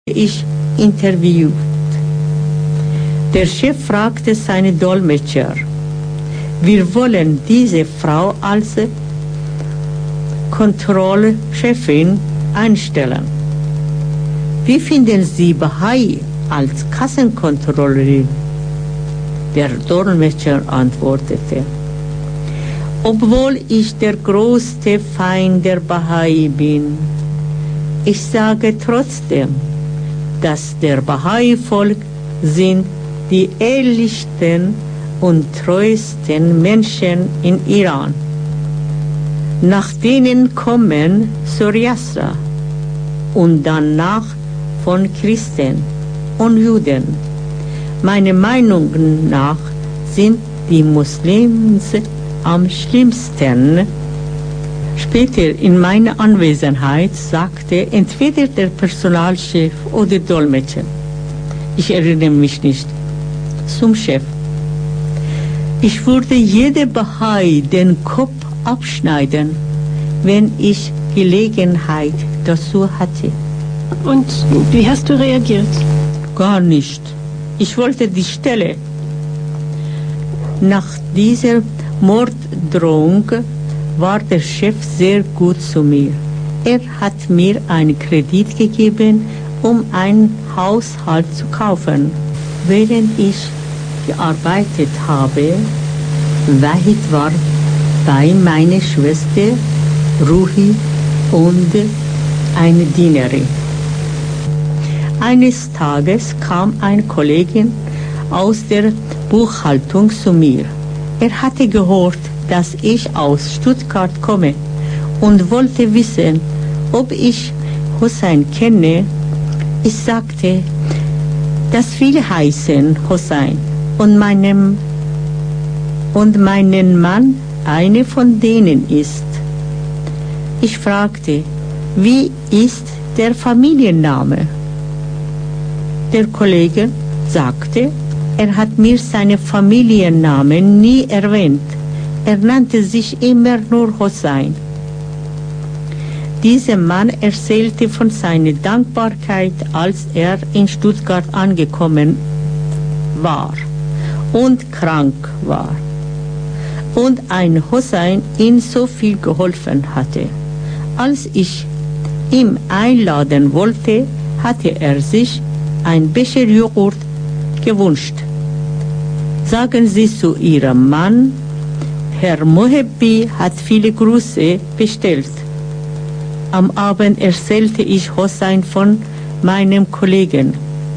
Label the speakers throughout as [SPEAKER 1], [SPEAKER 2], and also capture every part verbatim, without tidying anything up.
[SPEAKER 1] ich interviewt. Der Chef fragte seine Dolmetscher: Wir wollen diese Frau als Kontrollchefin einstellen. Wie finden Sie Bahai als Kassenkontrollerin? Der Dolmetscher antwortete: Obwohl ich der größte Feind der Bahai bin, ich sage trotzdem, dass der Bahai-Volk sind die ehrlichsten und treuesten Menschen in Iran. Nach denen kommen Zoroaster und danach von Christen und Juden. Meiner Meinung nach sind die Muslims am schlimmsten. Später in meiner Anwesenheit sagte entweder der Personalchef oder Dolmetscher, ich erinnere mich nicht, zum Chef: Ich würde jede Bahai den Kopf abschneiden, wenn ich Gelegenheit dazu hatte.
[SPEAKER 2] Und wie hast du reagiert?
[SPEAKER 1] Gar nicht. Ich wollte die Stelle. Nach dieser Morddrohung war der Chef sehr gut zu mir. Er hat mir einen Kredit gegeben, um einen Haushalt zu kaufen. Während ich gearbeitet habe, Wahid war bei meiner Schwester Ruhi und eine Dienerin. Eines Tages kam eine Kollegin aus der Buchhaltung zu mir. Er hatte gehört, dass ich aus Stuttgart komme und wollte wissen, ob ich Hossein kenne. Ich sagte, dass viele heißen Hossein und meinem und meinen Mann eine von denen ist. Ich fragte, wie ist der Familienname? Der Kollege sagte, er hat mir seinen Familiennamen nie erwähnt. Er nannte sich immer nur Hossein. Dieser Mann erzählte von seiner Dankbarkeit, als er in Stuttgart angekommen war und krank war und ein Hossein ihm so viel geholfen hatte. Als ich ihn einladen wollte, hatte er sich ein Becher Joghurt gewünscht. Sagen Sie zu Ihrem Mann, Herr Mohebi hat viele Grüße bestellt. Am Abend erzählte ich Hossein von meinem Kollegen.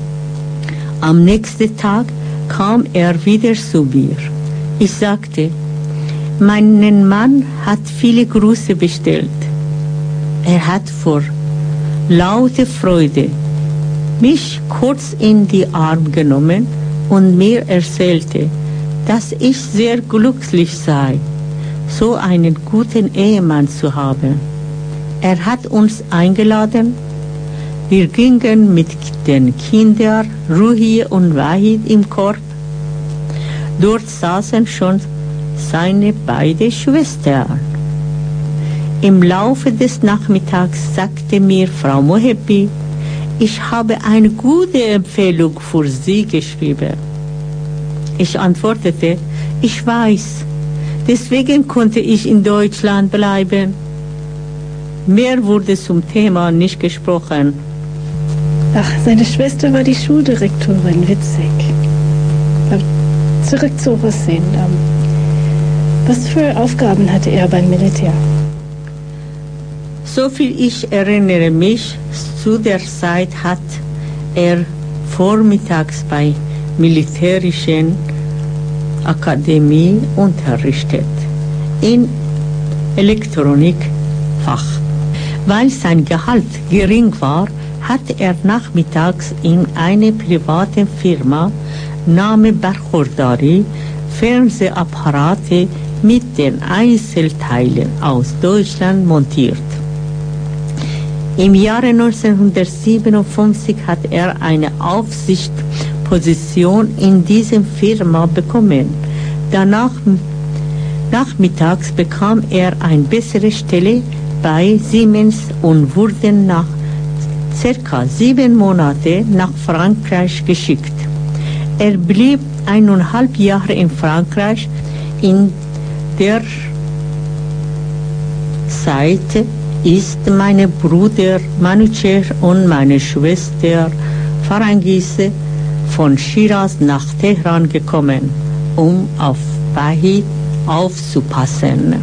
[SPEAKER 1] Am nächsten Tag kam er wieder zu mir. Ich sagte, mein Mann hat viele Grüße bestellt. Er hat vor lauter Freude mich kurz in die Arme genommen und mir erzählte, dass ich sehr glücklich sei, so einen guten Ehemann zu haben. Er hat uns eingeladen. Wir gingen mit den Kindern, Ruhi und Wahid, im Korb. Dort saßen schon seine beiden Schwestern. Im Laufe des Nachmittags sagte mir Frau Mohebi, ich habe eine gute Empfehlung für Sie geschrieben. Ich antwortete, ich weiß, deswegen konnte ich in Deutschland bleiben. Mehr wurde zum Thema nicht gesprochen.
[SPEAKER 2] Ach, seine Schwester war die Schuldirektorin, witzig. Aber zurück zu Hossein. Was für Aufgaben hatte er beim Militär?
[SPEAKER 1] Soviel ich erinnere mich, zu der Zeit hat er vormittags bei militärischen Akademie unterrichtet, in Elektronikfach. Weil sein Gehalt gering war, hat er nachmittags in einer privaten Firma namens Barkhordari Fernsehapparate mit den Einzelteilen aus Deutschland montiert. Im Jahre neunzehnhundertsiebenundfünfzig hat er eine Aufsichtsposition in dieser Firma bekommen. Danach nachmittags bekam er eine bessere Stelle bei Siemens und wurde nach circa sieben Monate nach Frankreich geschickt. Er blieb eineinhalb Jahre in Frankreich. In der Zeit ist mein Bruder Manucher und meine Schwester Farangise von Shiraz nach Teheran gekommen, um auf Wahid aufzupassen.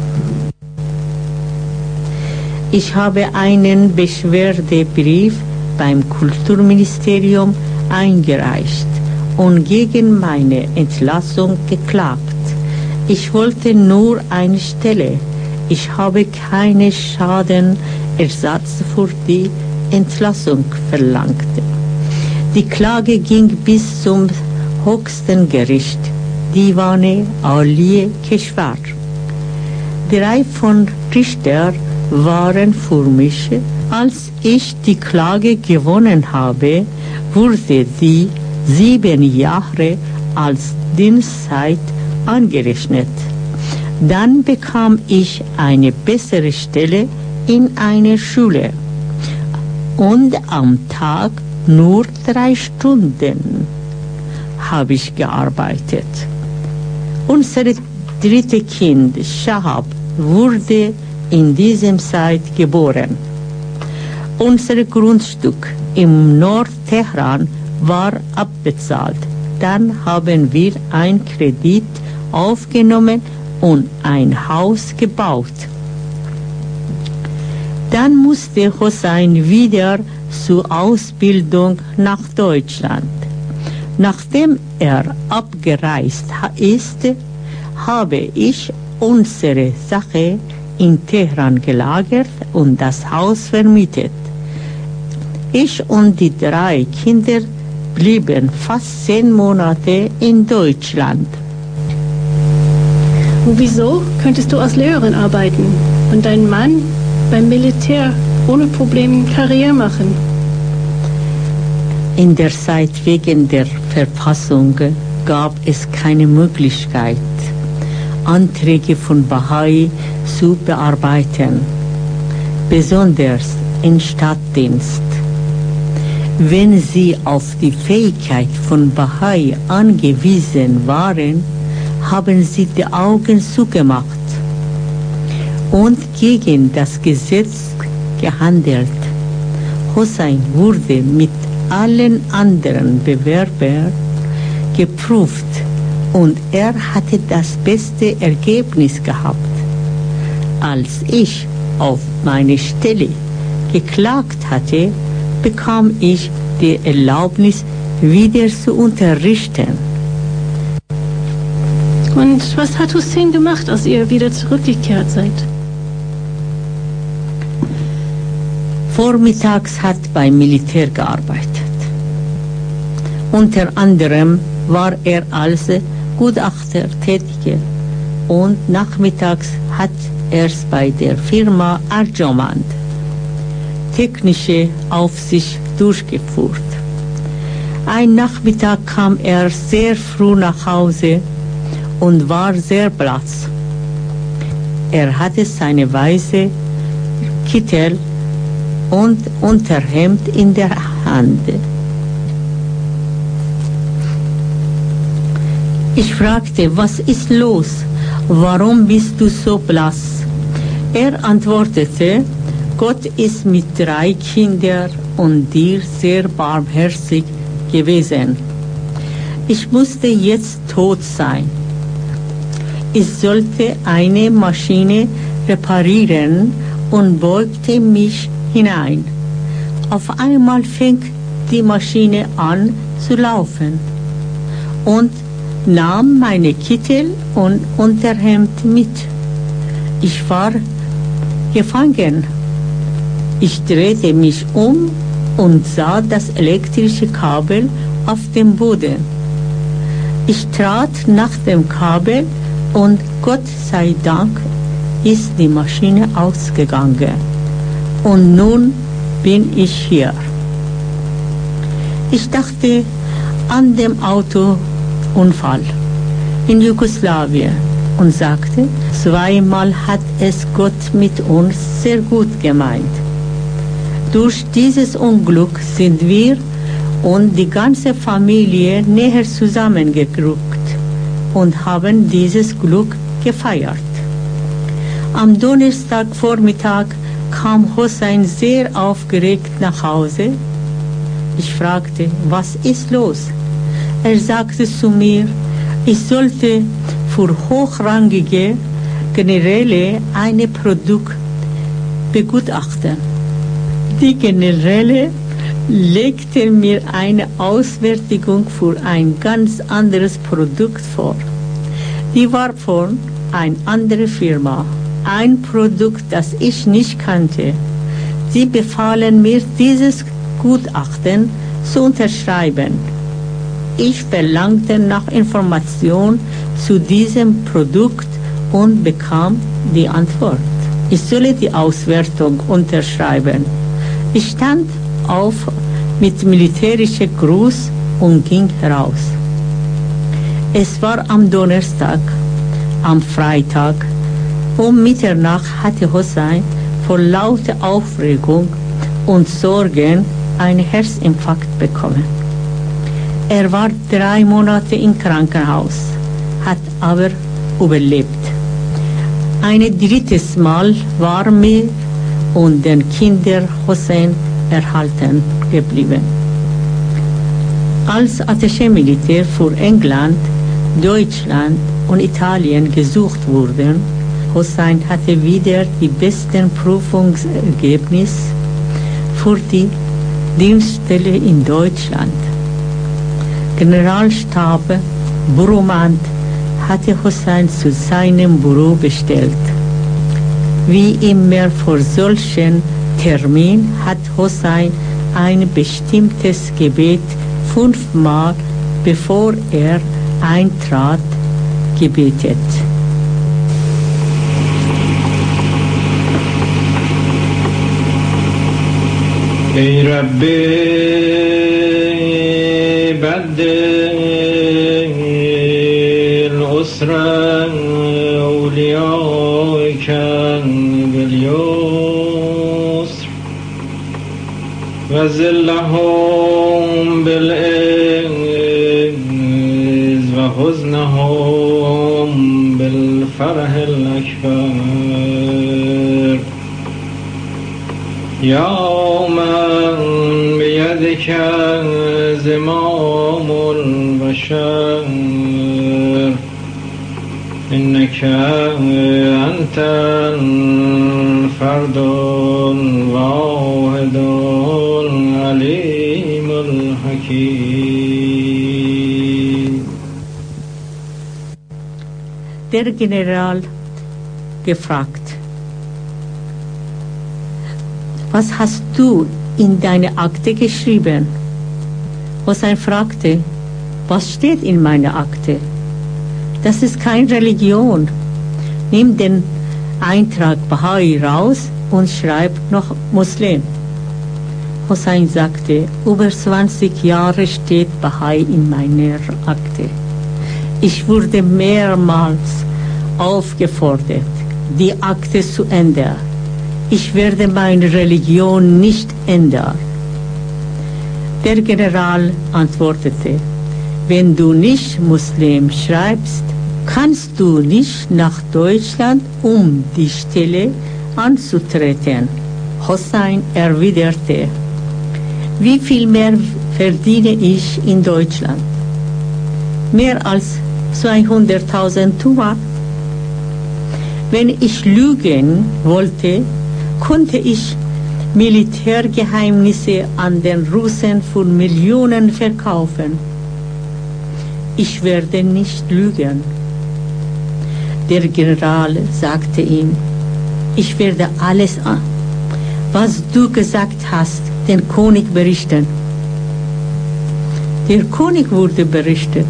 [SPEAKER 1] Ich habe einen Beschwerdebrief beim Kulturministerium eingereicht und gegen meine Entlassung geklagt. Ich wollte nur eine Stelle. Ich habe keinen Schadenersatz für die Entlassung verlangt. Die Klage ging bis zum höchsten Gericht, Divane Aliye Keshwar. Drei von Richter waren für mich. Als ich die Klage gewonnen habe, wurde die sieben Jahre als Dienstzeit angerechnet. Dann bekam ich eine bessere Stelle in einer Schule und am Tag nur drei Stunden habe ich gearbeitet. Unser drittes Kind, Shahab, wurde in dieser Zeit geboren. Unser Grundstück im Nordteheran war abbezahlt. Dann haben wir einen Kredit aufgenommen und ein Haus gebaut. Dann musste Hossein wieder zur Ausbildung nach Deutschland. Nachdem er abgereist ist, habe ich unsere Sache in Teheran gelagert und das Haus vermietet. Ich und die drei Kinder blieben fast zehn Monate in Deutschland.
[SPEAKER 2] Und wieso könntest du als Lehrerin arbeiten und dein Mann beim Militär ohne Probleme Karriere machen?
[SPEAKER 1] In der Zeit wegen der Verfassung gab es keine Möglichkeit, Anträge von Bahai zu bearbeiten, besonders im Staatsdienst. Wenn sie auf die Fähigkeit von Bahai angewiesen waren, haben sie die Augen zugemacht und gegen das Gesetz gehandelt. Hossein wurde mit allen anderen Bewerbern geprüft und er hatte das beste Ergebnis gehabt. Als ich auf meine Stelle geklagt hatte, bekam ich die Erlaubnis, wieder zu unterrichten.
[SPEAKER 2] Und was hat Hussein gemacht, als ihr wieder zurückgekehrt seid?
[SPEAKER 1] Vormittags hat beim Militär gearbeitet. Unter anderem war er als Gutachter tätig und nachmittags hat er bei der Firma Arjomand technische Aufsicht durchgeführt. Ein Nachmittag kam er sehr früh nach Hause und war sehr blass. Er hatte seine weiße Kittel und Unterhemd in der Hand. Ich fragte, was ist los? Warum bist du so blass? Er antwortete, Gott ist mit drei Kindern und dir sehr barmherzig gewesen. Ich musste jetzt tot sein. Ich sollte eine Maschine reparieren und beugte mich hinein. Auf einmal fing die Maschine an zu laufen und nahm meine Kittel und Unterhemd mit. Ich war gefangen. Ich drehte mich um und sah das elektrische Kabel auf dem Boden. Ich trat nach dem Kabel und Gott sei Dank ist die Maschine ausgegangen. Und nun bin ich hier. Ich dachte an den Autounfall in Jugoslawien und sagte, zweimal hat es Gott mit uns sehr gut gemeint. Durch dieses Unglück sind wir und die ganze Familie näher zusammengerückt und haben dieses Glück gefeiert. Am Donnerstagvormittag kam Hossein sehr aufgeregt nach Hause. Ich fragte, was ist los? Er sagte zu mir, ich sollte für hochrangige Generäle ein Produkt begutachten. Die Generäle legten mir eine Ausfertigung für ein ganz anderes Produkt vor. Die war von einer anderen Firma, ein Produkt, das ich nicht kannte. Sie befahlen mir, dieses Gutachten zu unterschreiben. Ich verlangte nach Informationen zu diesem Produkt und bekam die Antwort. Ich solle die Auswertung unterschreiben. Ich stand auf mit militärischem Gruß und ging heraus. Es war am Donnerstag. Am Freitag um Mitternacht hatte Hossein vor lauter Aufregung und Sorgen einen Herzinfarkt bekommen. Er war drei Monate im Krankenhaus, hat aber überlebt. Ein drittes Mal war mir und den Kindern Hossein erhalten geblieben. Als Attaché-Militär für England, Deutschland und Italien gesucht wurden, Hossein hatte wieder die besten Prüfungsergebnisse für die Dienststelle in Deutschland. Generalstab Brumant hatte Hossein zu seinem Büro bestellt. Wie immer vor solchen Termin hat Hossein ein bestimmtes Gebet fünfmal, bevor er eintrat, gebetet.
[SPEAKER 3] ای رب بعد العسر أوليائك باليسر وذلهم بالعز وحزنهم بالفرح الأكبر يا من بيدك زمام البشر إنك أنت الفرد الواحد العليم الحكيم.
[SPEAKER 1] Der General gefragt: Was hast du in deine Akte geschrieben? Hossein fragte: Was steht in meiner Akte? Das ist keine Religion. Nimm den Eintrag Bahai raus und schreib noch Muslim. Hossein sagte: Über zwanzig Jahre steht Bahai in meiner Akte. Ich wurde mehrmals aufgefordert, die Akte zu ändern. Ich werde meine Religion nicht ändern. Der General antwortete: Wenn du nicht Muslim schreibst, kannst du nicht nach Deutschland, um die Stelle anzutreten. Hossein erwiderte: Wie viel mehr verdiene ich in Deutschland? Mehr als zweihunderttausend Tuman. Wenn ich lügen wollte, konnte ich Militärgeheimnisse an den Russen für Millionen verkaufen. Ich werde nicht lügen. Der General sagte ihm: Ich werde alles, was du gesagt hast, den König berichten. Der König wurde berichtet.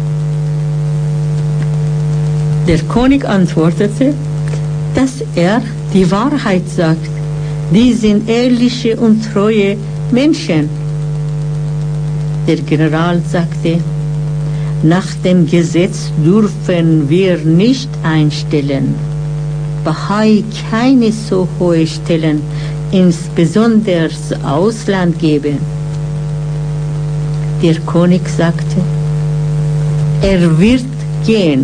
[SPEAKER 1] Der König antwortete, dass er die Wahrheit sagt. Die sind ehrliche und treue Menschen. Der General sagte: Nach dem Gesetz dürfen wir nicht einstellen. Bahai keine so hohe Stellen insbesondere Ausland geben. Der König sagte, er wird gehen.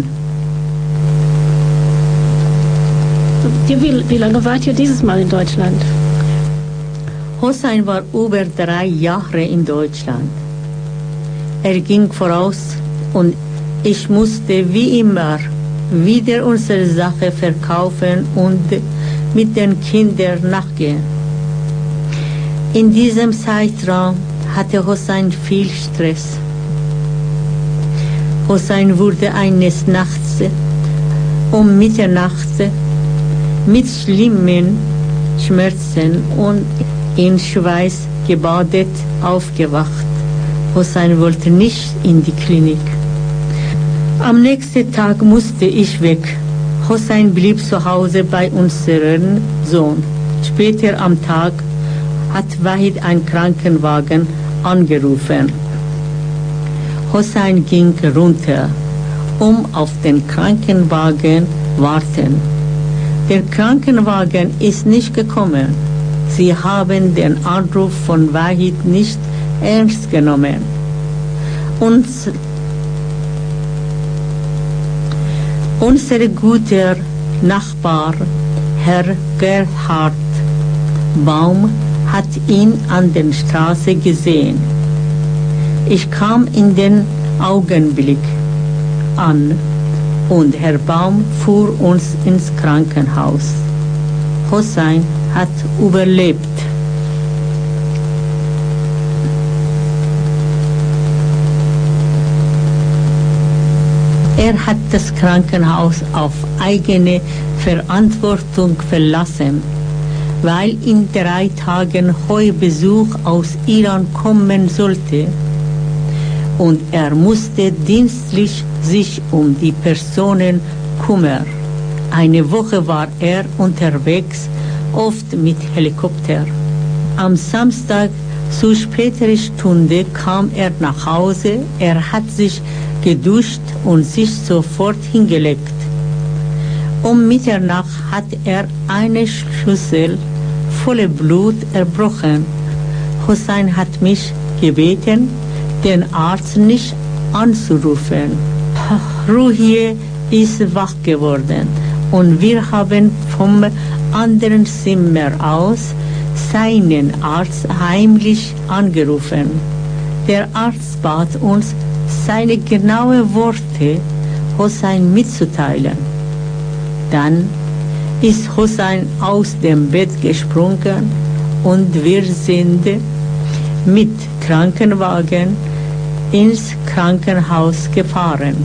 [SPEAKER 2] Wie, wie lange wart ihr dieses Mal in Deutschland?
[SPEAKER 1] Hossein war über drei Jahre in Deutschland. Er ging voraus und ich musste wie immer wieder unsere Sache verkaufen und mit den Kindern nachgehen. In diesem Zeitraum hatte Hossein viel Stress. Hossein wurde eines Nachts um Mitternacht mit schlimmen Schmerzen und in Schweiß gebadet aufgewacht. Hossein wollte nicht in die Klinik. Am nächsten Tag musste ich weg. Hossein blieb zu Hause bei unserem Sohn. Später am Tag hat Wahid einen Krankenwagen angerufen. Hossein ging runter, um auf den Krankenwagen zu warten. Der Krankenwagen ist nicht gekommen. Sie haben den Anruf von Wahid nicht ernst genommen. Uns, unser guter Nachbar, Herr Gerhard Baum, hat ihn an der Straße gesehen. Ich kam in den Augenblick an und Herr Baum fuhr uns ins Krankenhaus. Hossein hat überlebt. Er hat das Krankenhaus auf eigene Verantwortung verlassen, weil in drei Tagen Heubesuch aus Iran kommen sollte. Und er musste dienstlich sich um die Personen kümmern. Eine Woche war er unterwegs, oft mit Helikopter. Am Samstag zu späterer Stunde kam er nach Hause. Er hat sich geduscht und sich sofort hingelegt. Um Mitternacht hat er eine Schüssel voller Blut erbrochen. Hossein hat mich gebeten, den Arzt nicht anzurufen. Ruhie ist wach geworden und wir haben vom anderen Zimmer aus seinen Arzt heimlich angerufen. Der Arzt bat uns, seine genauen Worte Hossein mitzuteilen. Dann ist Hossein aus dem Bett gesprungen und wir sind mit Krankenwagen ins Krankenhaus gefahren.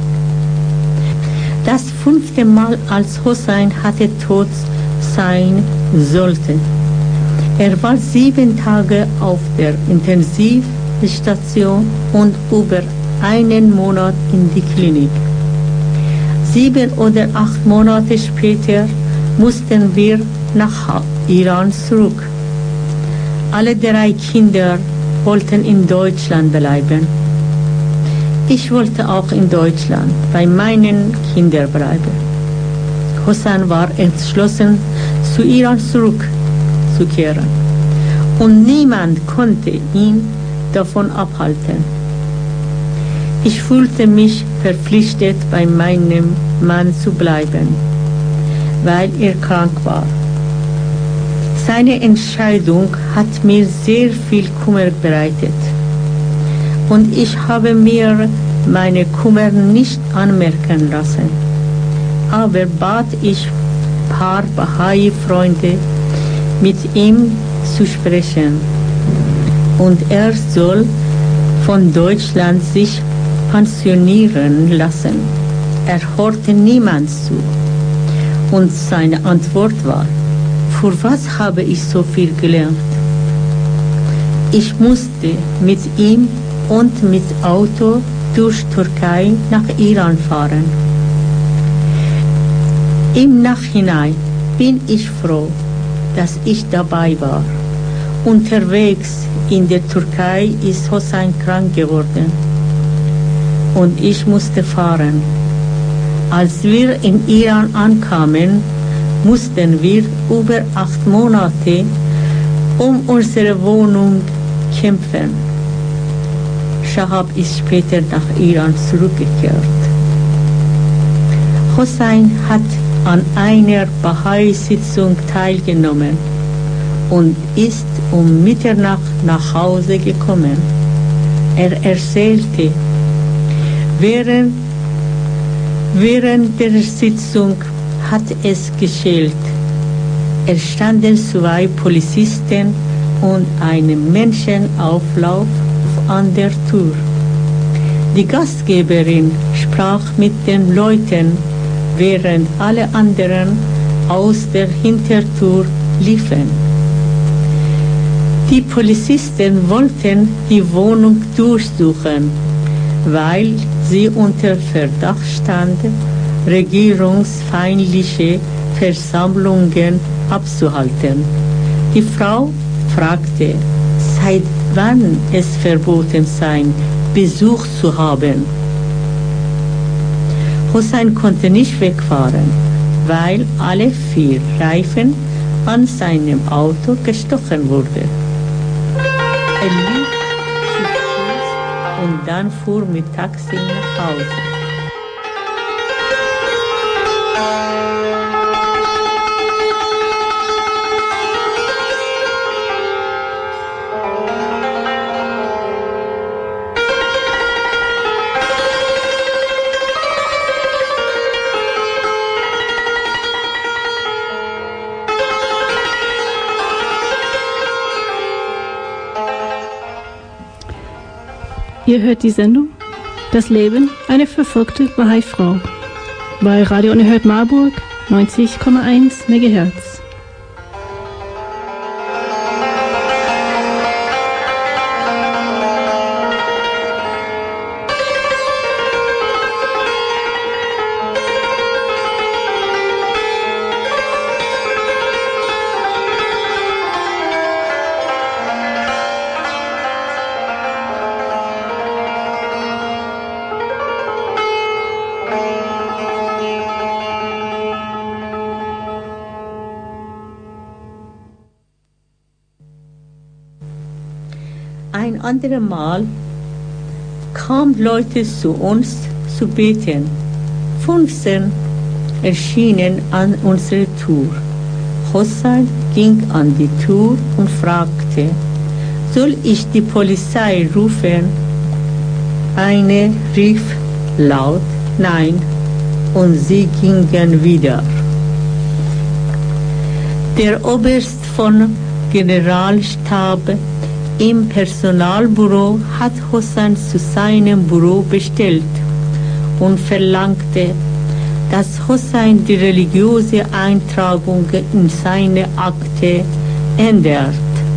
[SPEAKER 1] Das fünfte Mal, als Hossein hatte tot sein sollte. Er war sieben Tage auf der Intensivstation und über einen Monat in die Klinik. Sieben oder acht Monate später mussten wir nach Iran zurück. Alle drei Kinder wollten in Deutschland bleiben. Ich wollte auch in Deutschland bei meinen Kindern bleiben. Hossein war entschlossen, zu Iran zurückzukehren. Und niemand konnte ihn davon abhalten. Ich fühlte mich verpflichtet, bei meinem Mann zu bleiben, weil er krank war. Seine Entscheidung hat mir sehr viel Kummer bereitet. Und ich habe mir meine Kummer nicht anmerken lassen. Aber bat ich ein paar Bahai-Freunde, mit ihm zu sprechen. Und er soll von Deutschland sich pensionieren lassen. Er hörte niemand zu. Und seine Antwort war, für was habe ich so viel gelernt? Ich musste mit ihm und mit Auto durch Türkei nach Iran fahren. Im Nachhinein bin ich froh, dass ich dabei war. Unterwegs in der Türkei ist Hossein krank geworden und ich musste fahren. Als wir in Iran ankamen, mussten wir über acht Monate um unsere Wohnung kämpfen. Shahab ist später nach Iran zurückgekehrt. Hossein hat an einer Bahai-Sitzung teilgenommen und ist um Mitternacht nach Hause gekommen. Er erzählte, während, während der Sitzung hat es geschellt. Es standen zwei Polizisten und ein Menschenauflauf an der Tür. Die Gastgeberin sprach mit den Leuten, während alle anderen aus der Hintertür liefen. Die Polizisten wollten die Wohnung durchsuchen, weil sie unter Verdacht stand, regierungsfeindliche Versammlungen abzuhalten. Die Frau fragte, seit wann es verboten sei, Besuch zu haben. Hossein konnte nicht wegfahren, weil alle vier Reifen an seinem Auto gestochen wurden. Er lief zu Fuß und dann fuhr mit Taxi nach Hause.
[SPEAKER 2] Ihr hört die Sendung Das Leben einer verfolgten Bahai-Frau bei Radio Unerhört Marburg neunzig Komma eins Megahertz.
[SPEAKER 1] Ein anderes Mal kamen Leute zu uns zu beten. fünfzehn erschienen an unserer Tür. Hossein ging an die Tür und fragte, soll ich die Polizei rufen? Eine rief laut, nein, und sie gingen wieder. Der Oberst von Generalstab im Personalbüro hat Hossein zu seinem Büro bestellt und verlangte, dass Hossein die religiöse Eintragung in seine Akte ändert,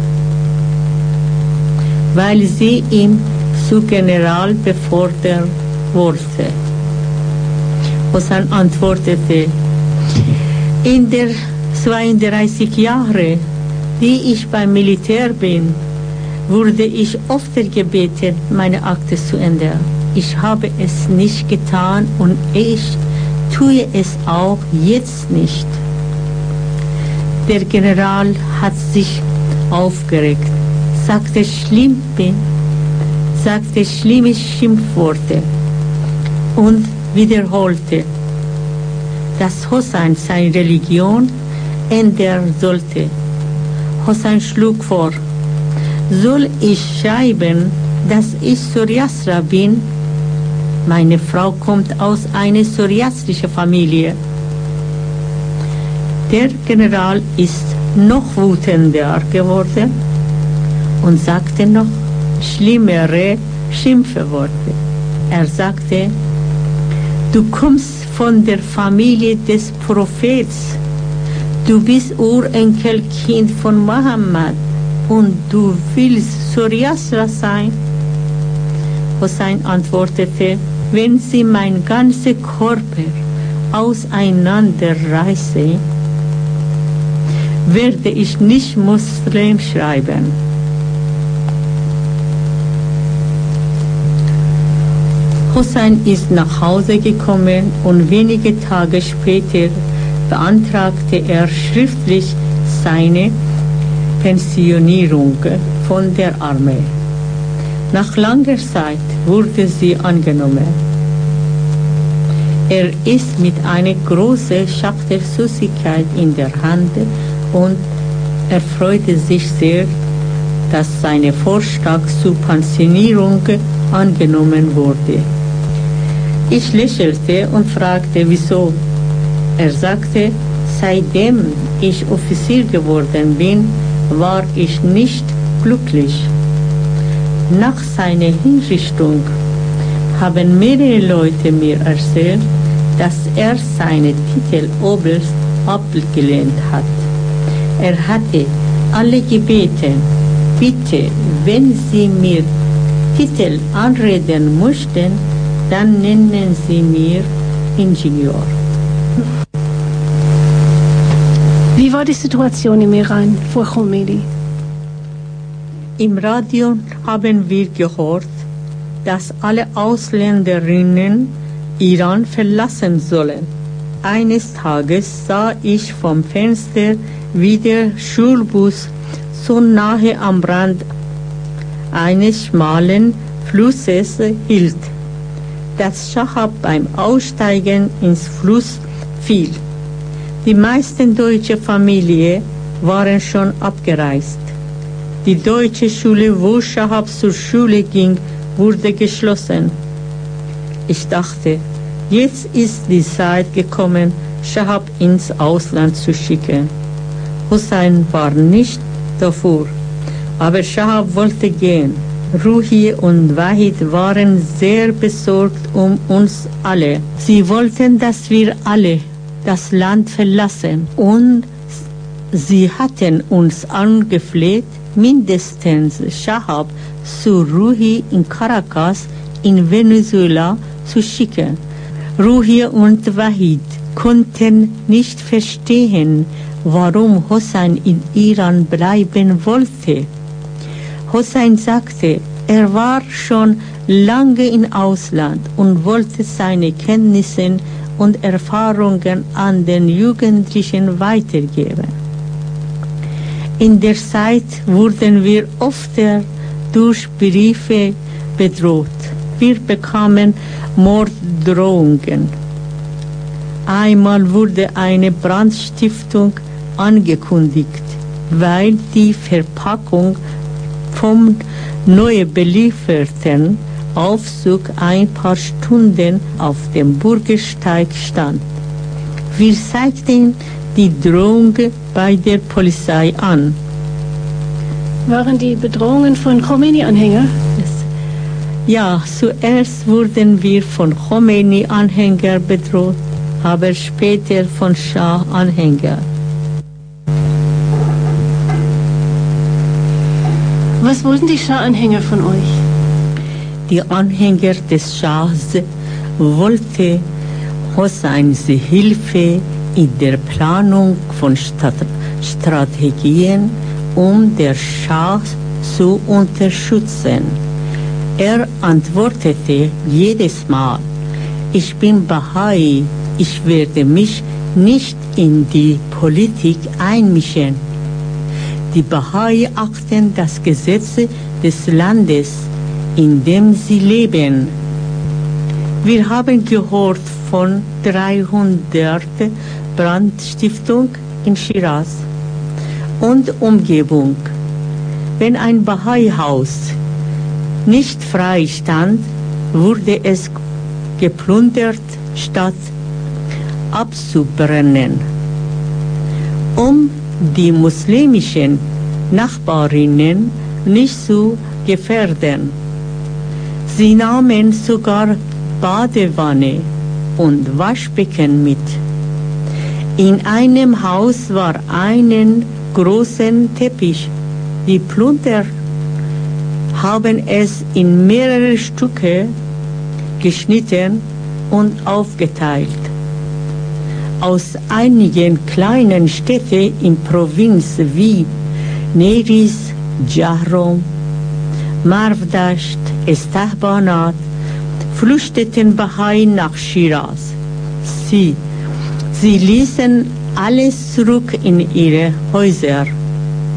[SPEAKER 1] weil sie ihm zu General befördert wurde. Hossein antwortete, in der zweiunddreißig Jahre, die ich beim Militär bin, wurde ich oft gebeten, meine Akte zu ändern. Ich habe es nicht getan und ich tue es auch jetzt nicht. Der General hat sich aufgeregt, sagte schlimme, sagte schlimme Schimpfworte und wiederholte, dass Hossein seine Religion ändern sollte. Hossein schlug vor, soll ich schreiben, dass ich Zoroaster bin? Meine Frau kommt aus einer zoroastrischen Familie. Der General ist noch wütender geworden und sagte noch schlimmere Schimpfworte. Er sagte, du kommst von der Familie des Prophets, du bist Urenkelkind von Mohammed und du willst Zoroaster sein? Hossein antwortete, wenn sie mein ganzer Körper auseinanderreiße, werde ich nicht Muslim schreiben. Hossein ist nach Hause gekommen und wenige Tage später beantragte er schriftlich seine Pensionierung von der Armee. Nach langer Zeit wurde sie angenommen. Er ist mit einer großen Schachtel Süßigkeit in der Hand und er freute sich sehr, dass sein Vorschlag zur Pensionierung angenommen wurde. Ich lächelte und fragte, wieso. Er sagte, seitdem ich Offizier geworden bin, war ich nicht glücklich. Nach seiner Hinrichtung haben mehrere Leute mir erzählt, dass er seinen Titel Oberst abgelehnt hat. Er hatte alle gebeten, bitte, wenn Sie mir Titel anreden möchten, dann nennen Sie mir Ingenieur.
[SPEAKER 2] Wie war die Situation im Iran vor Khomeini?
[SPEAKER 1] Im Radio haben wir gehört, dass alle Ausländerinnen Iran verlassen sollen. Eines Tages sah ich vom Fenster, wie der Schulbus so nahe am Rand eines schmalen Flusses hielt, dass Shahab beim Aussteigen ins Fluss fiel. Die meisten deutschen Familien waren schon abgereist. Die deutsche Schule, wo Shahab zur Schule ging, wurde geschlossen. Ich dachte, jetzt ist die Zeit gekommen, Shahab ins Ausland zu schicken. Hussein war nicht dafür, aber Shahab wollte gehen. Ruhi und Wahid waren sehr besorgt um uns alle. Sie wollten, dass wir alle das Land verlassen und sie hatten uns angefleht, mindestens Shahab zu Ruhi in Caracas in Venezuela zu schicken. Ruhi und Wahid konnten nicht verstehen, warum Hussein in Iran bleiben wollte. Hussein sagte, er war schon lange im Ausland und wollte seine Kenntnisse und Erfahrungen an den Jugendlichen weitergeben. In der Zeit wurden wir öfter durch Briefe bedroht. Wir bekamen Morddrohungen. Einmal wurde eine Brandstiftung angekündigt, weil die Verpackung vom neu belieferten Aufzug ein paar Stunden auf dem Bürgersteig stand. Wir zeigten die Drohung bei der Polizei an.
[SPEAKER 2] Waren die Bedrohungen von Khomeini-Anhängern?
[SPEAKER 1] Ja, zuerst wurden wir von Khomeini-Anhängern bedroht, aber später von Schah-Anhängern.
[SPEAKER 2] Was wollten die Schah-Anhänger von euch?
[SPEAKER 1] Die Anhänger des Schahs wollten Husseins Hilfe in der Planung von Stat- Strategien, um den Schah zu unterstützen. Er antwortete jedes Mal, ich bin Bahai, ich werde mich nicht in die Politik einmischen. Die Bahai achten das Gesetz des Landes, in dem sie leben. Wir haben gehört von dreihundert Brandstiftung in Shiraz und Umgebung. Wenn ein Bahai-Haus nicht frei stand, wurde es geplündert, statt abzubrennen. Um die muslimischen Nachbarinnen nicht zu gefährden. Sie nahmen sogar Badewanne und Waschbecken mit. In einem Haus war einen großen Teppich. Die Plünderer haben es in mehrere Stücke geschnitten und aufgeteilt. Aus einigen kleinen Städten in Provinz wie Neris, Jahrom, Marvdasht, Estahbanat flüchteten Bahai nach Shiraz. Sie, sie ließen alles zurück in ihre Häuser.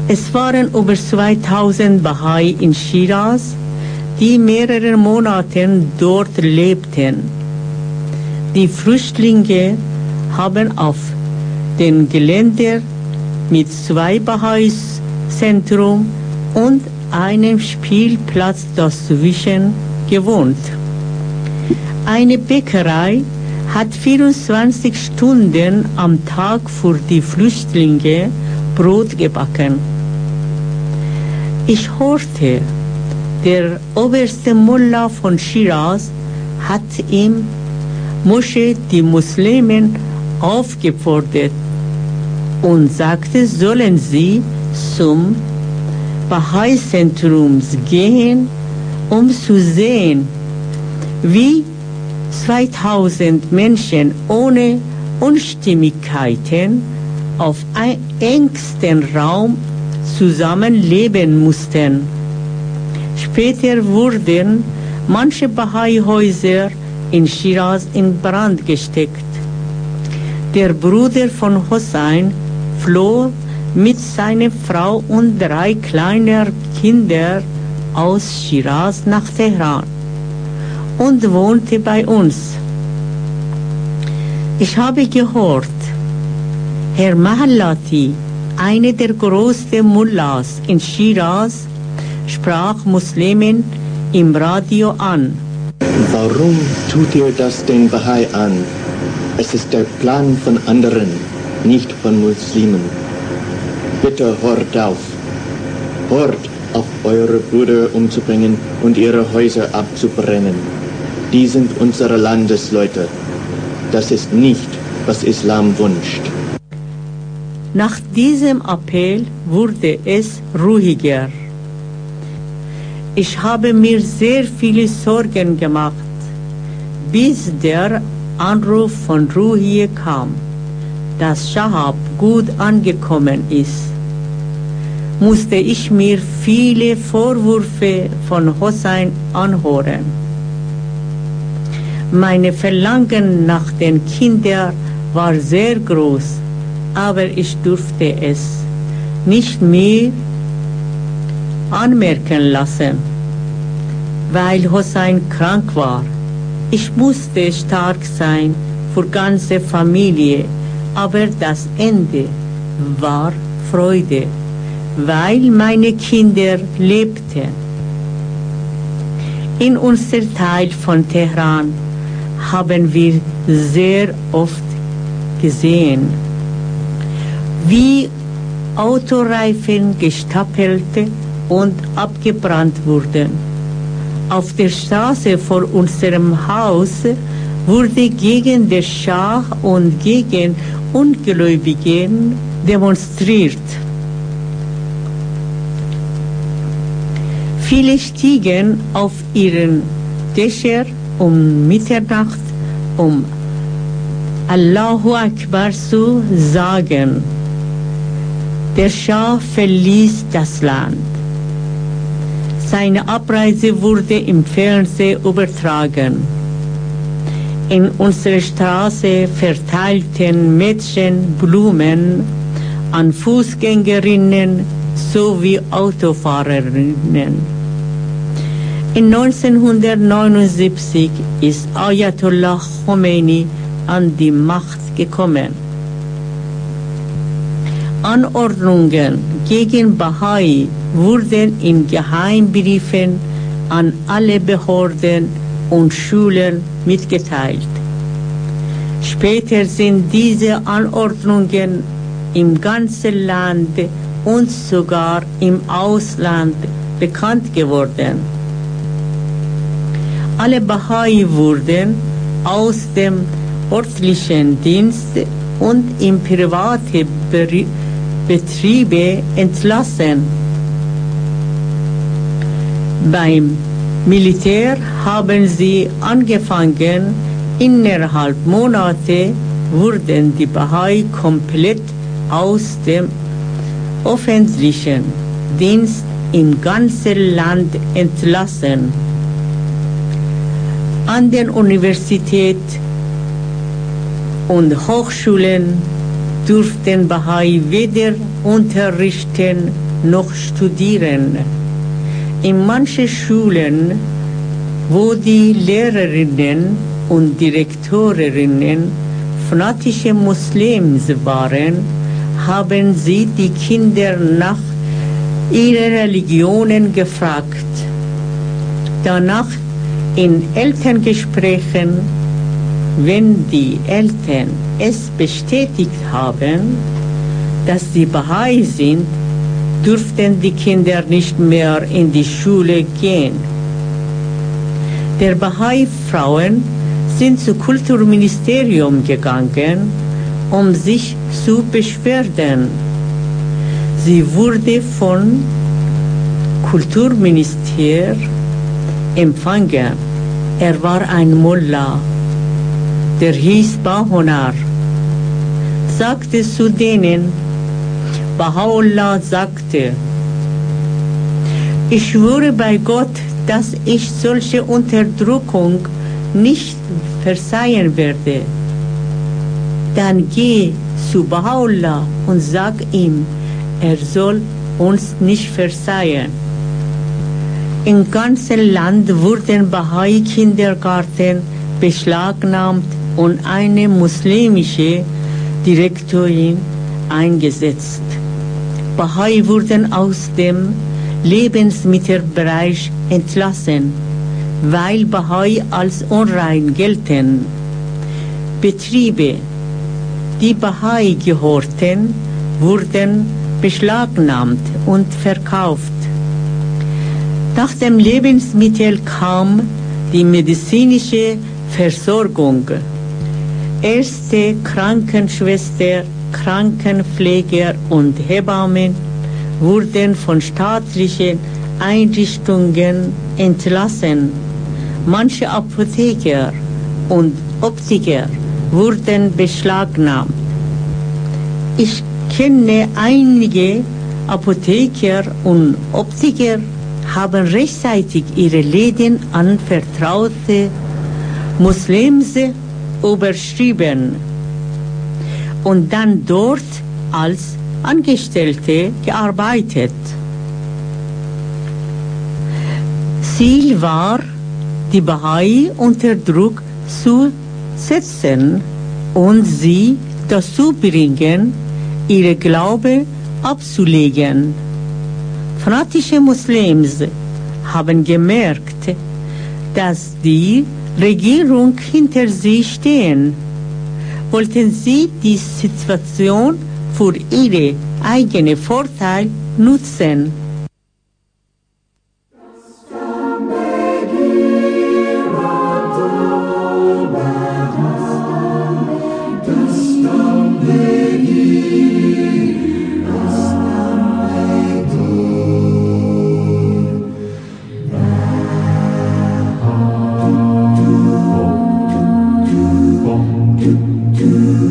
[SPEAKER 1] Es waren über zweitausend Bahai in Shiraz, die mehrere Monate dort lebten. Die Flüchtlinge haben auf dem Gelände mit zwei Bahai-Zentrum und einem Spielplatz dazwischen gewohnt. Eine Bäckerei hat vierundzwanzig Stunden am Tag für die Flüchtlinge Brot gebacken. Ich hörte, der oberste Mullah von Shiraz hat im Moschee die Muslimen aufgefordert und sagte, sollen sie zum Bahai-Zentrum gehen, um zu sehen, wie zweitausend Menschen ohne Unstimmigkeiten auf einem engsten Raum zusammenleben mussten. Später wurden manche Bahai-Häuser in Shiraz in Brand gesteckt. Der Bruder von Hossein floh mit seiner Frau und drei kleinen Kindern aus Shiraz nach Teheran und wohnte bei uns. Ich habe gehört, Herr Mahallati, einer der größten Mullahs in Shiraz, sprach Muslimen im Radio an.
[SPEAKER 4] Warum tut ihr das den Bahai an? Es ist der Plan von anderen, nicht von Muslimen. Bitte hört auf. Hört auf, eure Brüder umzubringen und ihre Häuser abzubrennen. Die sind unsere Landesleute. Das ist nicht, was Islam wünscht.
[SPEAKER 1] Nach diesem Appell wurde es ruhiger. Ich habe mir sehr viele Sorgen gemacht, bis der Anruf von Ruhiye kam, dass Shahab gut angekommen ist. Musste ich mir viele Vorwürfe von Hossein anhören. Meine Verlangen nach den Kindern war sehr groß, aber ich durfte es nicht mehr anmerken lassen, weil Hossein krank war. Ich musste stark sein für die ganze Familie, aber das Ende war Freude, weil meine Kinder lebten. In unserem Teil von Teheran haben wir sehr oft gesehen, wie Autoreifen gestapelt und abgebrannt wurden. Auf der Straße vor unserem Haus wurde gegen den Schah und gegen Ungläubigen demonstriert. Viele stiegen auf ihren Dächer um Mitternacht, um Allahu Akbar zu sagen. Der Schah verließ das Land. Seine Abreise wurde im Fernsehen übertragen. In unserer Straße verteilten Mädchen Blumen an Fußgängerinnen sowie Autofahrerinnen. In neunzehnhundertneunundsiebzig ist Ayatollah Khomeini an die Macht gekommen. Anordnungen gegen Bahai wurden in Geheimbriefen an alle Behörden und Schulen mitgeteilt. Später sind diese Anordnungen im ganzen Land und sogar im Ausland bekannt geworden. Alle Bahai wurden aus dem örtlichen Dienst und in private Betriebe entlassen. Beim Militär haben sie angefangen, innerhalb Monate wurden die Bahai komplett aus dem öffentlichen Dienst im ganzen Land entlassen. An den Universitäten und Hochschulen durften Bahai weder unterrichten noch studieren. In manchen Schulen, wo die Lehrerinnen und Direktorinnen fanatische Muslims waren, haben sie die Kinder nach ihren Religionen gefragt. Danach in Elterngesprächen, wenn die Eltern es bestätigt haben, dass sie Bahai sind, durften die Kinder nicht mehr in die Schule gehen. Der Bahai-Frauen sind zum Kulturministerium gegangen, um sich zu beschweren. Sie wurde von Kulturminister empfangen. Er war ein Mullah, der hieß Bahonar, sagte zu denen, Baha'u'llah sagte, ich schwöre bei Gott, dass ich solche Unterdrückung nicht verzeihen werde. Dann geh zu Baha'u'llah und sag ihm, er soll uns nicht verzeihen. Im ganzen Land wurden Bahai-Kindergärten beschlagnahmt und eine muslimische Direktorin eingesetzt. Bahai wurden aus dem Lebensmittelbereich entlassen, weil Bahai als unrein gelten. Betriebe, die Bahai gehörten, wurden beschlagnahmt und verkauft. Nach dem Lebensmittel kam die medizinische Versorgung. Erste Krankenschwester, Krankenpfleger und Hebammen wurden von staatlichen Einrichtungen entlassen. Manche Apotheker und Optiker wurden beschlagnahmt. Ich kenne einige Apotheker und Optiker, haben rechtzeitig ihre Läden an vertraute Muslims überschrieben und dann dort als Angestellte gearbeitet. Ziel war, die Bahai unter Druck zu setzen und sie dazu bringen, ihre Glaube abzulegen. Fanatische Muslims haben gemerkt, dass die Regierung hinter sie stehen. Wollten sie die Situation für ihren eigenen Vorteil nutzen.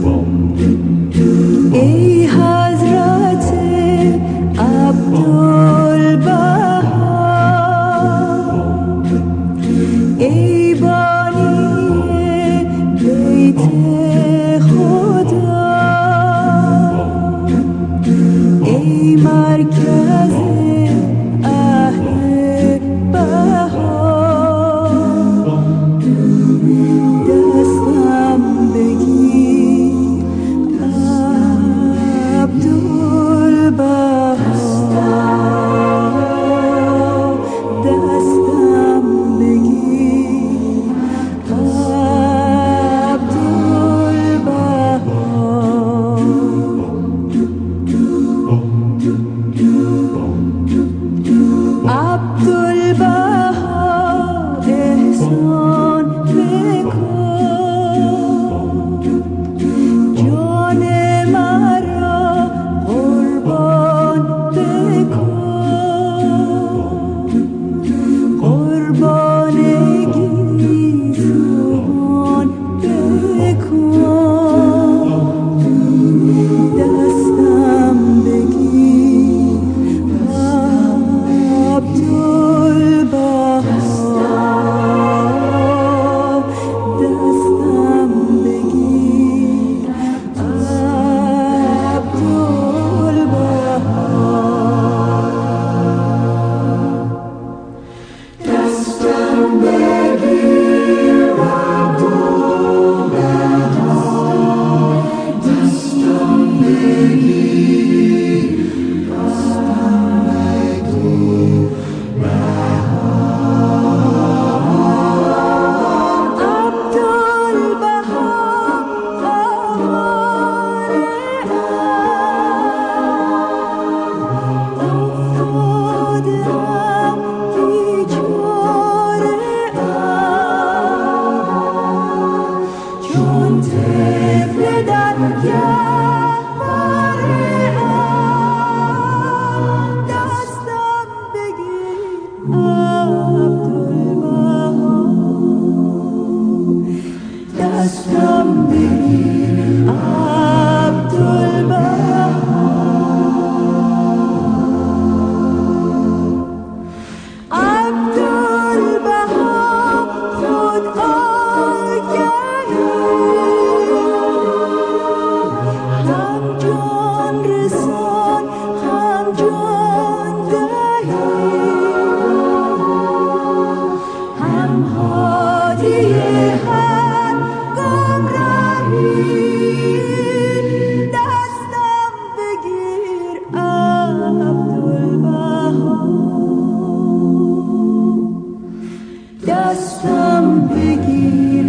[SPEAKER 5] ای حضرت عبدالله دستم بگیر عبدالبها عبدالبها خود آگهی هم جان رسان هم جان دهی هم هادی هر گمراهی دستم بگیر عبدالبها دستم بگیر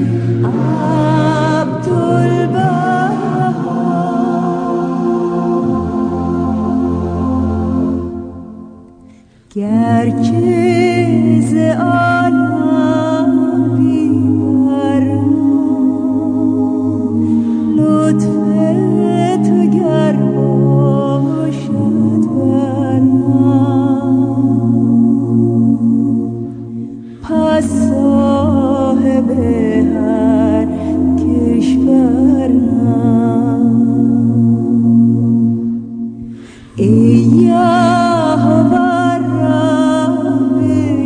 [SPEAKER 5] عبدالبها گرچه ز عالم بی‌برم لطف تو گر باشد بر من پس صاحب هر کشورم ای یهوه رب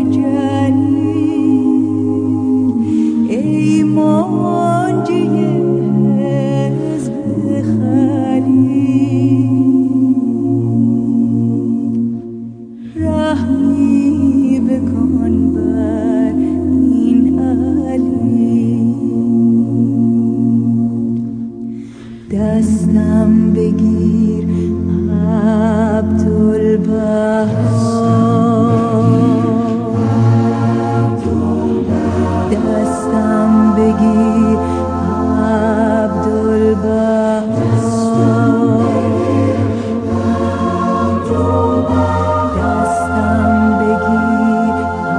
[SPEAKER 5] جلیل ای منجی حزب خلیل رحمی بکن بر این علی دستم بگیر عبدالبها دستم بگیر عبدالبها دستم بگیر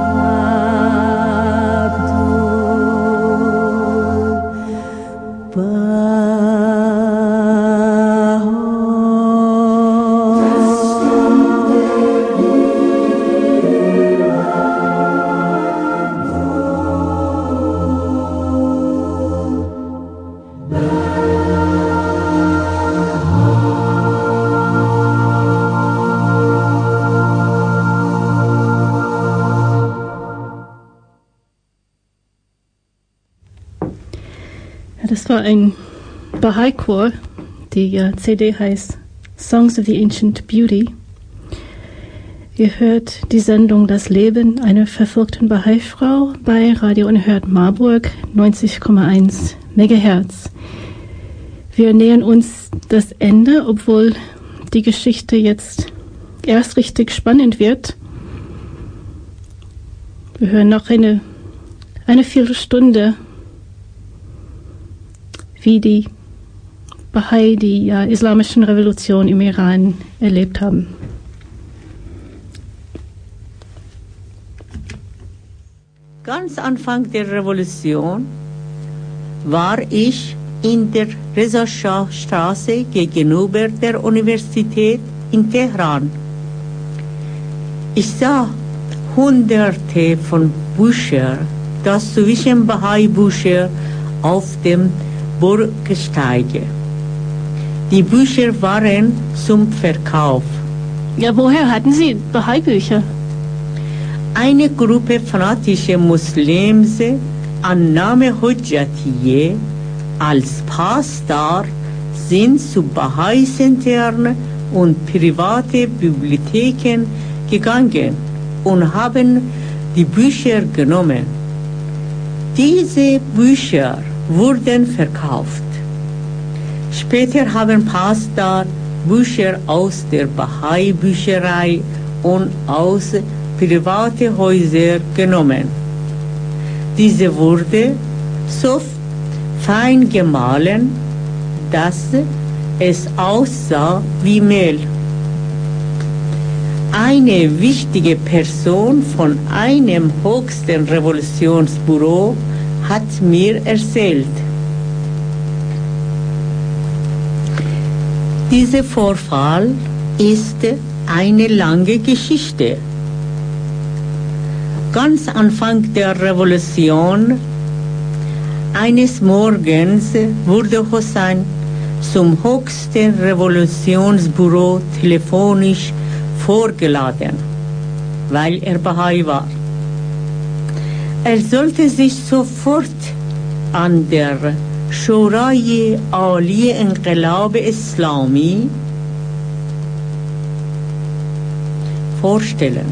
[SPEAKER 2] Das war ein Bahai-Chor. Die uh, C D heißt Songs of the Ancient Beauty. Ihr hört die Sendung Das Leben einer verfolgten Bahai-Frau bei Radio Unerhört Marburg neunzig Komma eins Megahertz. Wir nähern uns das Ende, obwohl die Geschichte jetzt erst richtig spannend wird. Wir hören noch eine, eine Viertelstunde, wie die Bahai die ja, islamischen Revolution im Iran erlebt haben.
[SPEAKER 1] Ganz Anfang der Revolution war ich in der Reza Shah Straße gegenüber der Universität in Teheran. Ich sah hunderte von Büchern, das zwischen Bahai-Bücher auf dem Bürgersteige. Die Bücher waren zum Verkauf.
[SPEAKER 2] Ja, woher hatten Sie Bahai-Bücher?
[SPEAKER 1] Eine Gruppe fanatischer Muslims an Name Hujjatiyye als Pastor sind zu Bahai-Zentren und private Bibliotheken gegangen und haben die Bücher genommen. Diese Bücher wurden verkauft. Später haben Pastor Bücher aus der Bahai-Bücherei und aus privaten Häusern genommen. Diese wurde so fein gemahlen, dass es aussah wie Mehl. Eine wichtige Person von einem höchsten Revolutionsbüro hat mir erzählt, dieser Vorfall ist eine lange Geschichte. Ganz Anfang der Revolution Eines Morgens wurde Hossein zum höchsten Revolutionsbüro telefonisch vorgeladen, weil er Bahai war. Er sollte sich sofort an der Shorai Ali Inqilab Islami vorstellen.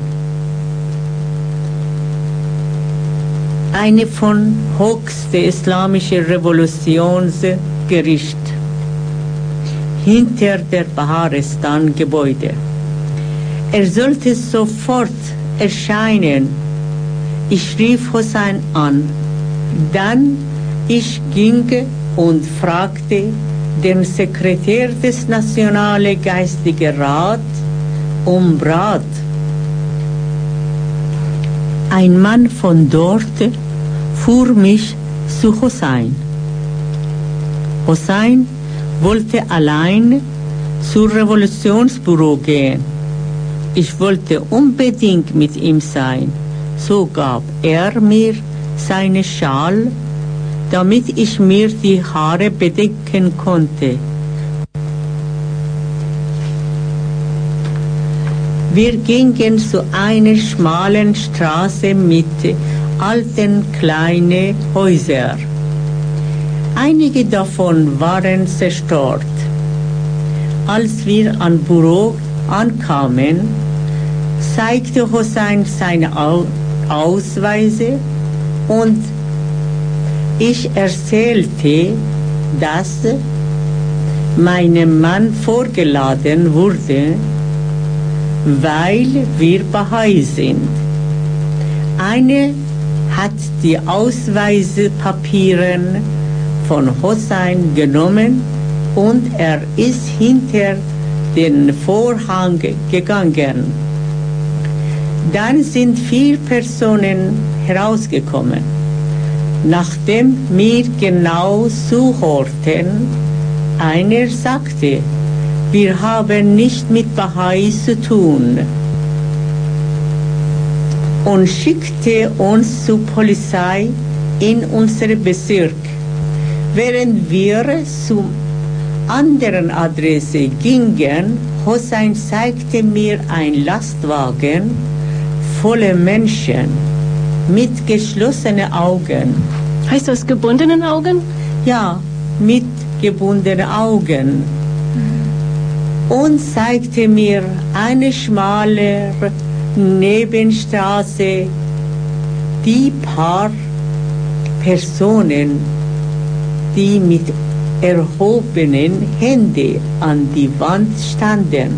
[SPEAKER 1] Eine von höchste islamische Revolutionsgericht hinter der Baharistan-Gebäude. Er sollte sofort erscheinen. Ich rief Hossein an. Dann ich ging und fragte den Sekretär des Nationalen Geistigen Rat um Rat. Ein Mann von dort fuhr mich zu Hossein. Hossein wollte allein zum Revolutionsbüro gehen. Ich wollte unbedingt mit ihm sein. So gab er mir seine Schal, damit ich mir die Haare bedecken konnte. Wir gingen zu einer schmalen Straße mit alten kleinen Häusern. Einige davon waren zerstört. Als wir am Büro ankamen, zeigte Hossein seine Ausweise und ich erzählte, dass mein Mann vorgeladen wurde, weil wir Bahai sind. Eine hat die Ausweispapiere von Hossein genommen und er ist hinter den Vorhang gegangen. Dann sind vier Personen herausgekommen. Nachdem wir genau zuhörten, einer sagte, wir haben nicht mit Bahai zu tun und schickte uns zur Polizei in unseren Bezirk. Während wir zur anderen Adresse gingen, Hossein zeigte mir einen Lastwagen voller Menschen mit geschlossenen Augen.
[SPEAKER 2] Heißt das gebundenen Augen?
[SPEAKER 1] Ja, mit gebundenen Augen. Und zeigte mir eine schmale Nebenstraße, die paar Personen, die mit erhobenen Händen an die Wand standen.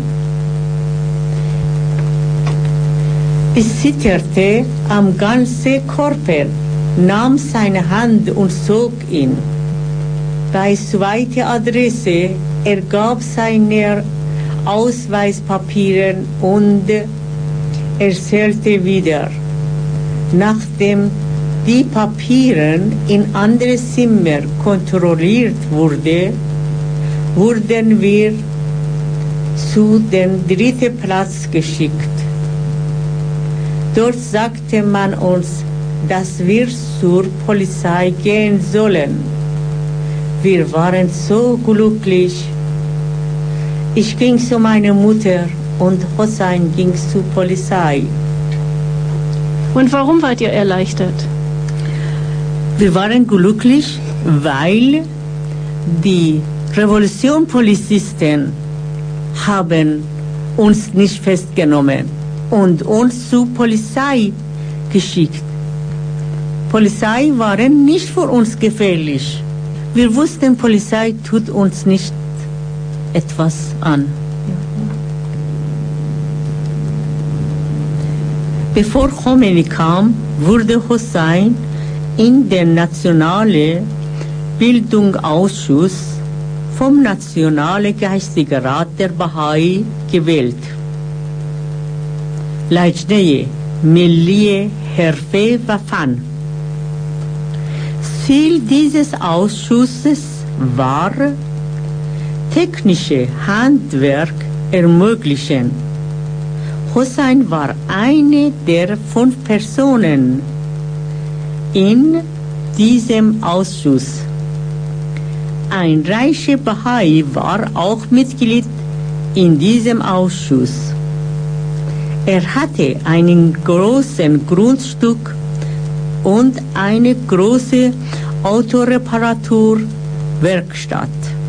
[SPEAKER 1] Ich zitterte am ganzen Körper, nahm seine Hand und zog ihn. Bei zweiter Adresse ergab seine Ausweispapiere und erzählte wieder. Nachdem die Papiere in andere Zimmer kontrolliert wurde, wurden wir zu dem dritten Platz geschickt. Dort sagte man uns, dass wir zur Polizei gehen sollen. Wir waren so glücklich. Ich ging zu meiner Mutter und Hossein ging zur Polizei.
[SPEAKER 2] Und warum wart ihr erleichtert?
[SPEAKER 1] Wir waren glücklich, weil die Revolutionspolizisten haben uns nicht festgenommen und uns zur Polizei geschickt. Polizei waren nicht für uns gefährlich. Wir wussten, Polizei tut uns nicht etwas an. Bevor Khomeini kam, wurde Hossein in den Nationalen Bildungsausschuss vom Nationalen Geistigen Rat der Bahai gewählt. Lajneh Milliye Herfe wa Fan. Ziel dieses Ausschusses war, technische Handwerk ermöglichen. Hossein war eine der fünf Personen. In diesem Ausschuss. Ein reicher Bahai war auch Mitglied in diesem Ausschuss. Er hatte einen großen Grundstück und eine große Autoreparaturwerkstatt.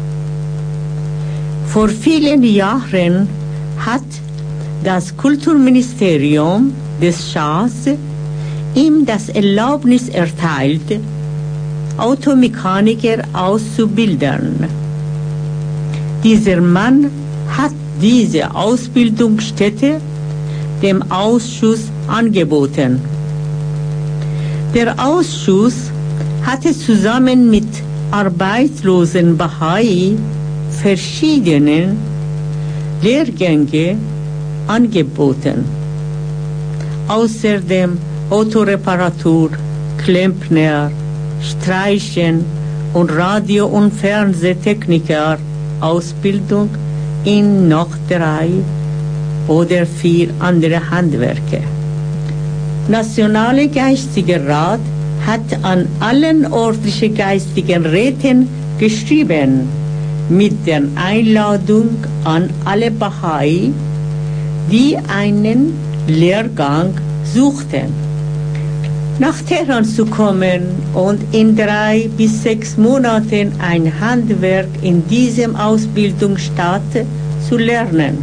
[SPEAKER 1] Vor vielen Jahren hat das Kulturministerium des Schahs ihm das Erlaubnis erteilt, Automechaniker auszubilden. Dieser Mann hat diese Ausbildungsstätte dem Ausschuss angeboten. Der Ausschuss hatte zusammen mit arbeitslosen Bahai verschiedene Lehrgänge angeboten. Außerdem Autoreparatur, Klempner, Streichen und Radio- und Fernsehtechniker Ausbildung in noch drei oder vier andere Handwerke. Nationale Geistiger Rat hat an allen örtlichen geistigen Räten geschrieben mit der Einladung an alle Bahai, die einen Lehrgang suchten, nach Teheran zu kommen und in drei bis sechs Monaten ein Handwerk in diesem Ausbildungsstaat zu lernen.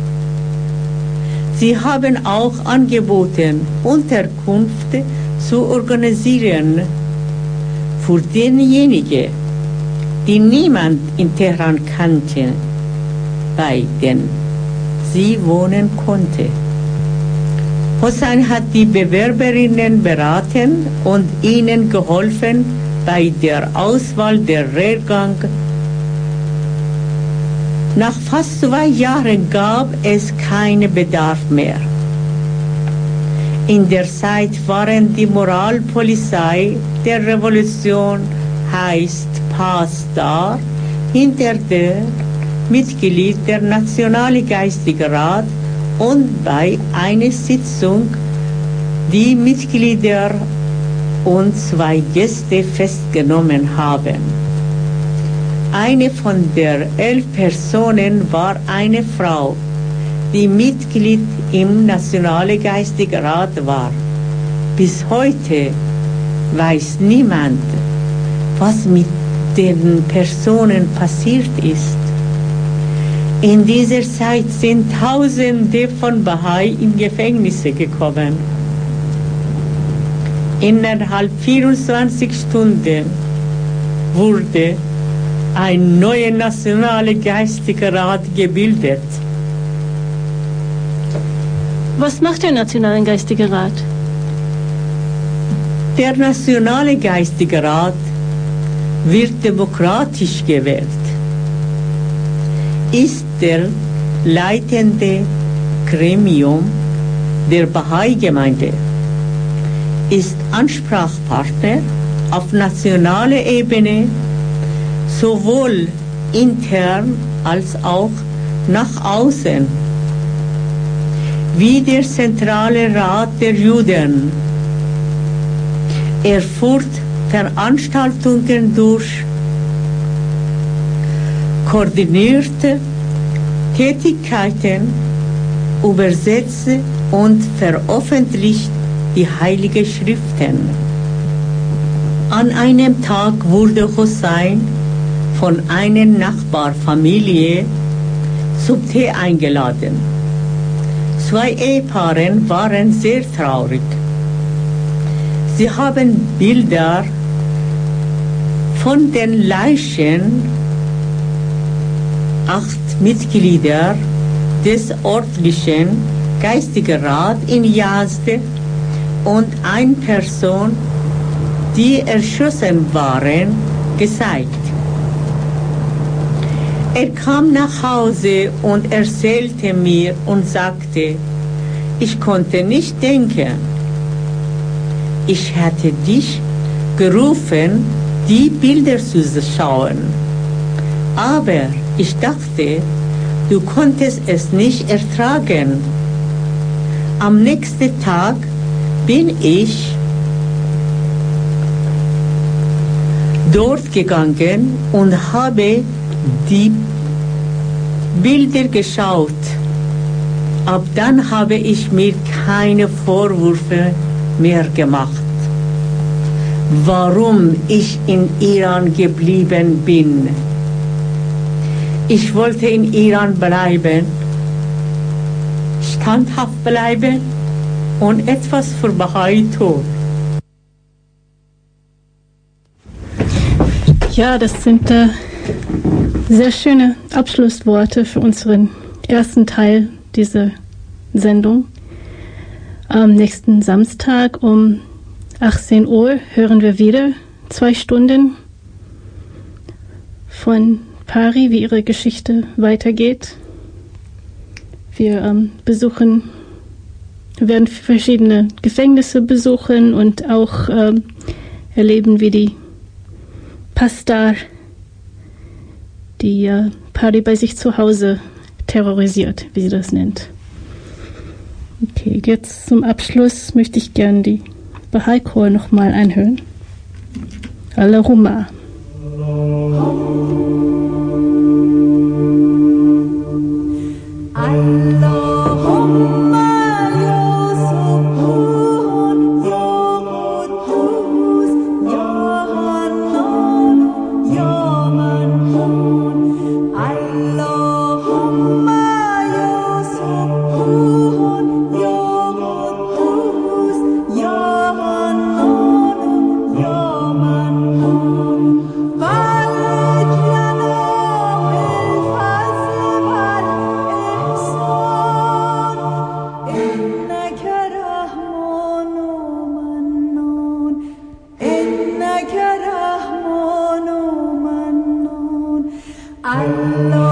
[SPEAKER 1] Sie haben auch angeboten, Unterkunft zu organisieren für denjenigen, die niemand in Teheran kannte, bei denen sie wohnen konnte. Hossein hat die Bewerberinnen beraten und ihnen geholfen bei der Auswahl der Lehrgang. Nach fast zwei Jahren gab es keinen Bedarf mehr. In der Zeit waren die Moralpolizei der Revolution, heißt Pasdar, hinter der Mitglied der Nationale Geistige Rat und bei einer Sitzung die Mitglieder und zwei Gäste festgenommen haben. Eine von der elf Personen war eine Frau, die Mitglied im Nationalen Geistigen Rat war. Bis heute weiß niemand, was mit den Personen passiert ist. In dieser Zeit sind Tausende von Bahai in Gefängnisse gekommen. Innerhalb vierundzwanzig Stunden wurde ein neuer Nationaler Geistiger Rat gebildet.
[SPEAKER 2] Was macht der Nationale Geistige Rat?
[SPEAKER 1] Der Nationale Geistige Rat wird demokratisch gewählt, ist der leitende Gremium der Bahai-Gemeinde, ist Ansprechpartner auf nationaler Ebene, sowohl intern als auch nach außen, wie der Zentrale Rat der Juden. Er führt Veranstaltungen durch, koordiniert Tätigkeiten, übersetzt und veröffentlicht die Heiligen Schriften. An einem Tag wurde Hossein von einer Nachbarfamilie zum Tee eingeladen. Zwei Ehepaare waren sehr traurig. Sie haben Bilder von den Leichen acht Mitglieder des örtlichen Geistigen Rats in Yazd und eine Person, die erschossen waren, gezeigt. Er kam nach Hause und erzählte mir und sagte, ich konnte nicht denken. Ich hatte dich gerufen, die Bilder zu schauen. Aber ich dachte, du konntest es nicht ertragen. Am nächsten Tag bin ich dort gegangen und habe die Bilder geschaut. Ab dann habe ich mir keine Vorwürfe mehr gemacht, warum ich in Iran geblieben bin. Ich wollte in Iran bleiben, standhaft bleiben und etwas für Bahai tun.
[SPEAKER 2] Ja, das sind äh, sehr schöne Abschlussworte für unseren ersten Teil dieser Sendung. Am nächsten Samstag um achtzehn Uhr hören wir wieder zwei Stunden von Pari, wie ihre Geschichte weitergeht. Wir ähm, besuchen, wir werden verschiedene Gefängnisse besuchen und auch ähm, erleben, wie die Pastor die äh, Pari bei sich zu Hause terrorisiert, wie sie das nennt. Okay, jetzt zum Abschluss möchte ich gerne die Bahai Chor nochmal einhören. Allahumma.
[SPEAKER 5] Allah